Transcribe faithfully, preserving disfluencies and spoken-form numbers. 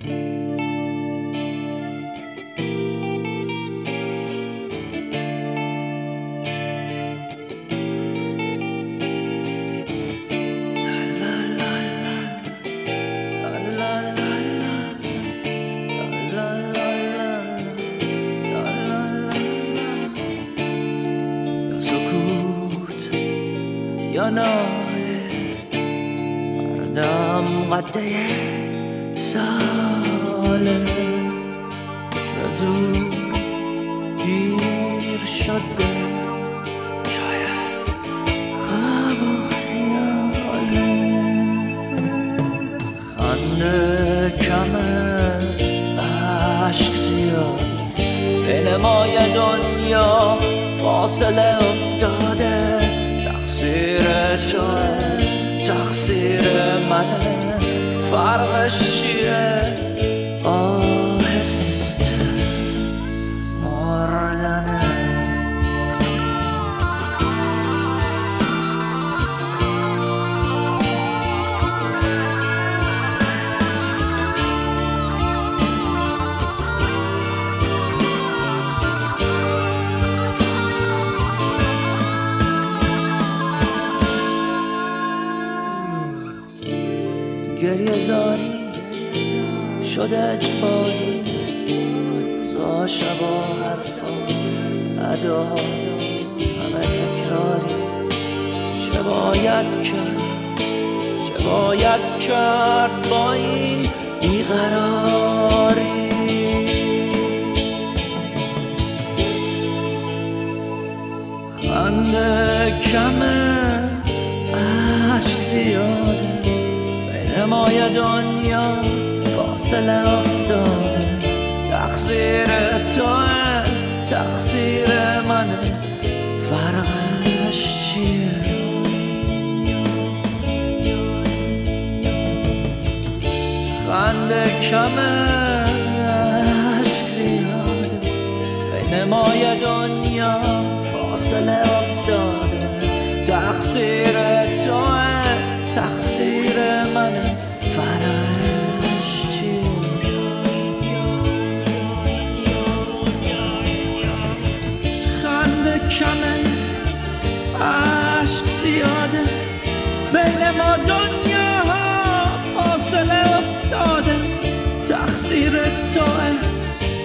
یا ناله مردم قده ساله شزو دیر شده شاید خواب و خیاله خنده کمه عشق زیاد بین مای دنیا فاصله افتاده تقصیر توه تقصیر منه فرقش چیه آهسته مردنه گریه زاری شده اجباری زا شبا حرفا اداها همه تکراری چه باید کرد چه باید کرد با این بیقراری خنده کمه عشق زیاده مای دنیا فاصله افتاده تقصیر توه تقصیر منه فرقش چیه خنده کمه عشق زیاده بین مای دنیا فاصله افتاده تقصیر توه تقصیر منه فرقش چیه خنده کمه عشق زیاده بین ما دنیا فاصله افتاده تقصیر توه